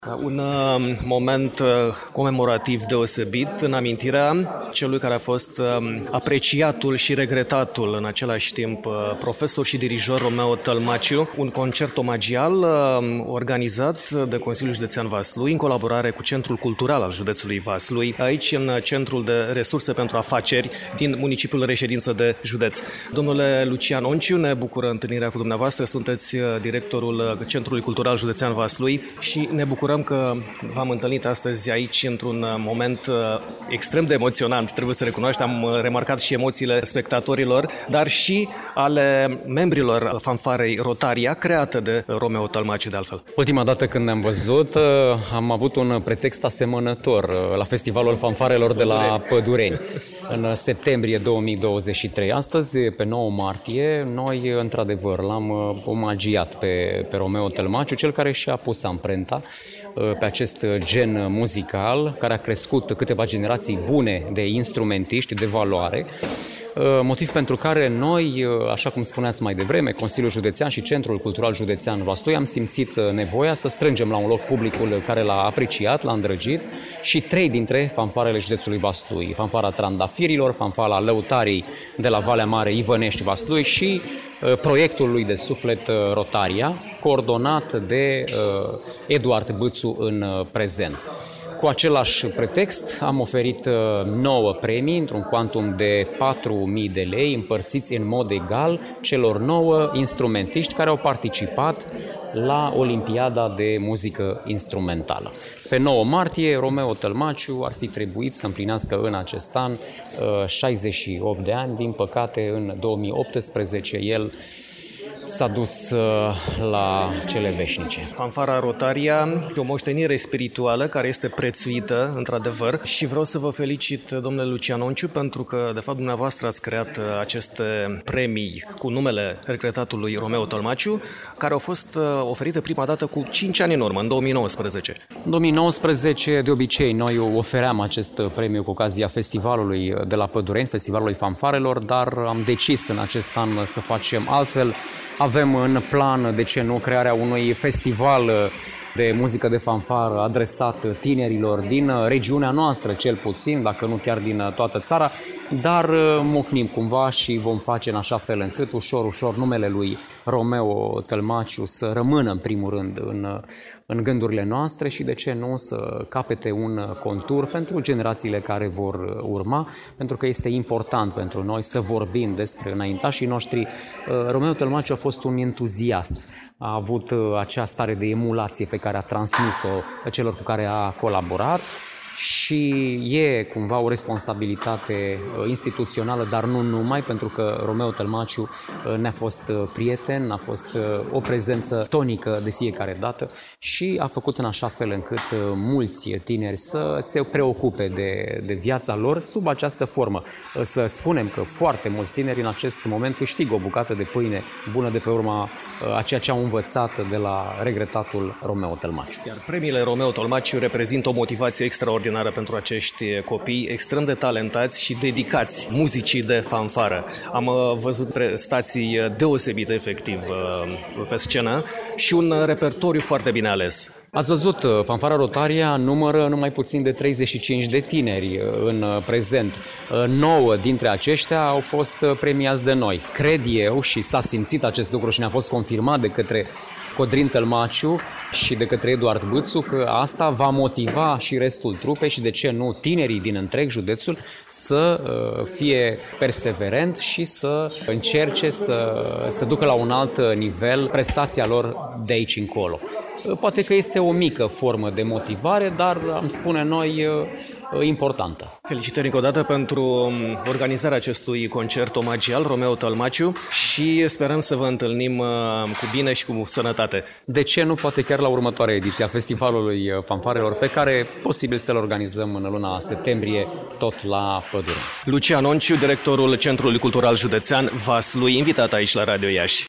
Un moment comemorativ deosebit în amintirea celui care a fost apreciatul și regretatul în același timp profesor și dirijor Romeo Tălmaciu, un concert omagial organizat de Consiliul Județean Vaslui în colaborare cu Centrul Cultural al Județului Vaslui, aici în Centrul de Resurse pentru Afaceri din municipiul reședință de județ. Domnule Lucian Onciu, ne bucură întâlnirea cu dumneavoastră, sunteți directorul Centrului Cultural Județean Vaslui și ne bucurăm că v-am întâlnit astăzi aici într-un moment extrem de emoționant, trebuie să recunoaștem, am remarcat și emoțiile spectatorilor, dar și ale membrilor fanfarei Rotaria, creată de Romeo Tălmaciu de altfel. Ultima dată când ne-am văzut, am avut un pretext asemănător la Festivalul Fanfarelor de la Pădureni, în septembrie 2023. Astăzi, pe 9 martie, noi, într-adevăr, l-am omagiat pe Romeo Tălmaciu, cel care și-a pus amprenta pe acest gen muzical, care a crescut câteva generații bune de instrumentiști de valoare, motiv pentru care noi, așa cum spuneați mai devreme, Consiliul Județean și Centrul Cultural Județean Vaslui, am simțit nevoia să strângem la un loc publicul care l-a apreciat, l-a îndrăgit și 3 dintre fanfarele județului Vaslui: fanfara Trandafirilor, fanfara Lăutarii de la Valea Mare, Ivănești, Vaslui și proiectul lui de suflet Rotaria, coordonat de Eduard Bâțu în prezent. Cu același pretext am oferit 9 premii într-un cuantum de 4.000 de lei împărțiți în mod egal celor 9 instrumentiști care au participat la Olimpiada de muzică instrumentală. Pe 9 martie, Romeo Tălmaciu ar fi trebuit să împlinească în acest an 68 de ani. Din păcate, în 2018, el s-a dus la cele veșnice. Fanfara Rotaria e o moștenire spirituală care este prețuită, într-adevăr, și vreau să vă felicit, domnule Lucian Onciu, pentru că, de fapt, dumneavoastră ați creat aceste premii cu numele regretatului Romeo Tălmaciu, care au fost oferite prima dată cu 5 ani în urmă, în 2019. În 2019, de obicei, noi ofeream acest premiu cu ocazia festivalului de la Pădureni, Festivalului Fanfarelor, dar am decis în acest an să facem altfel. Avem în plan, de ce nu, crearea unui festival de muzică de fanfară adresat tinerilor din regiunea noastră, cel puțin, dacă nu chiar din toată țara, dar mocnim cumva și vom face în așa fel încât ușor numele lui Romeo Tălmaciu să rămână în primul rând în gândurile noastre și, de ce nu, să capete un contur pentru generațiile care vor urma, pentru că este important pentru noi să vorbim despre înaintașii noștri. Romeo Tălmaciu a fost un entuziast, a avut acea stare de emulație pe care a transmis-o celor cu care a colaborat și e cumva o responsabilitate instituțională, dar nu numai, pentru că Romeo Tălmaciu ne-a fost prieten, a fost o prezență tonică de fiecare dată și a făcut în așa fel încât mulți tineri să se preocupe de viața lor sub această formă. Să spunem că foarte mulți tineri în acest moment câștigă o bucată de pâine bună de pe urma a ceea ce au învățat de la regretatul Romeo Tălmaciu. Iar premiile Romeo Tălmaciu reprezintă o motivație extraordinară pentru acești copii extrem de talentați și dedicați muzicii de fanfară. Am văzut prestații deosebite, efectiv, pe scenă și un repertoriu foarte bine ales. Ați văzut, fanfara Rotaria numără numai puțin de 35 de tineri în prezent. 9 dintre aceștia au fost premiați de noi. Cred eu, și s-a simțit acest lucru și ne-a fost confirmat de către Codrin Tălmaciu și de către Eduard Bâțu, că asta va motiva și restul trupei și, de ce nu, tinerii din întreg județul să fie perseverent și să încerce să ducă la un alt nivel prestația lor de aici încolo. Poate că este o mică formă de motivare, dar am spune noi importantă. Felicitări încă o dată pentru organizarea acestui concert omagial Romeo Tălmaciu și sperăm să vă întâlnim cu bine și cu sănătate. De ce nu, poate chiar la următoarea ediție a Festivalului Fanfarelor, pe care posibil să-l organizăm în luna septembrie tot la Pădure. Lucian Onciu, directorul Centrului Cultural Județean Vaslui, invitat aici la Radio Iași.